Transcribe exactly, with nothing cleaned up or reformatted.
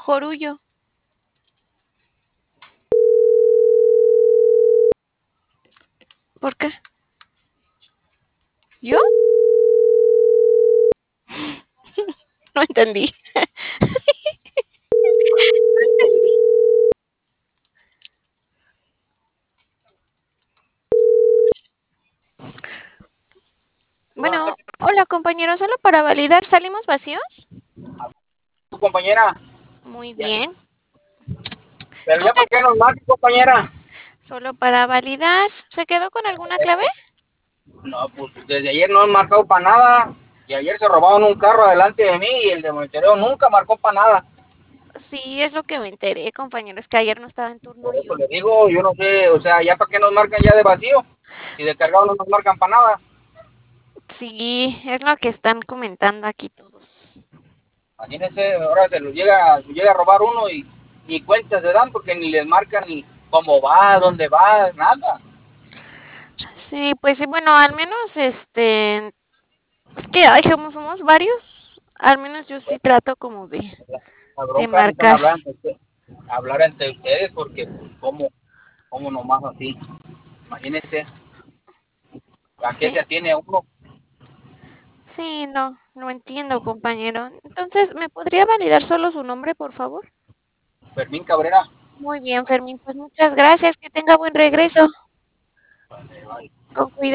Jorullo. ¿Por qué? ¿Yo? No entendí. No entendí. Buenas Bueno, tardes, hola compañero, solo para validar, ¿salimos vacíos? tu compañera. Muy Ya. bien. Pero ya ¿Dónde? para qué nos marca, compañera. Solo para validar. ¿Se quedó con alguna clave? No, pues desde ayer no han marcado para nada. Y ayer se robaron un carro adelante de mí y el de monitoreo nunca marcó para nada. Sí, es lo que me enteré, compañero. Es que ayer no estaba en turno Por eso yo. le digo, yo no sé, o sea, ya para qué nos marcan ya de vacío. Si de cargado no nos marcan para nada. Sí, es lo que están comentando aquí todos. Imagínense, ahora se los llega, se llega a robar uno y ni cuenta se dan porque ni les marcan ni cómo va, dónde va, nada. Sí, pues sí, bueno, al menos este, es que ay, como somos varios, al menos yo sí trato como de, La, la de bronca necesitan marcar. hablar entre ustedes, hablar entre ustedes porque pues cómo, cómo nomás así. Imagínense, ¿a qué se Sí, atiene uno? sí, no, no entiendo, compañero. Entonces, ¿me podría validar solo su nombre, por favor? Fermín Cabrera. Muy bien, Fermín, pues muchas gracias, que tenga buen regreso. Vale, vale. Con cuidado.